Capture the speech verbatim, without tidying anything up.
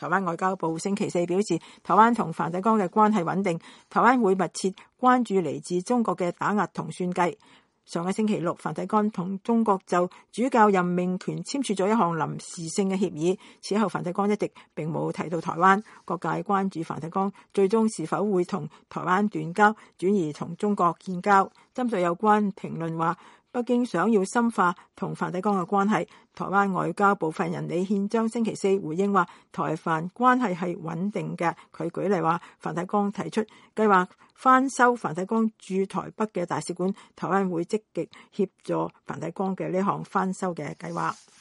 台灣外交部星期四表示，台灣同梵蒂岡嘅關係穩定，台灣會密切關注嚟自中國嘅打壓同算計。上個星期六，梵蒂岡同中國就主教任命權簽署咗一項臨時性嘅協議。此後，梵蒂岡一直並冇提到台灣。各界關注梵蒂岡最終是否會同台灣斷交，轉而同中國建交。針對有關評論話，北京想要深化同梵蒂岡嘅關係，台灣外交部發言人李憲章星期四回應話，台梵關係係穩定嘅。佢舉例話，梵蒂岡提出計劃翻修梵蒂岡駐台北嘅大使館，台灣會積極協助梵蒂岡嘅呢項翻修嘅計劃。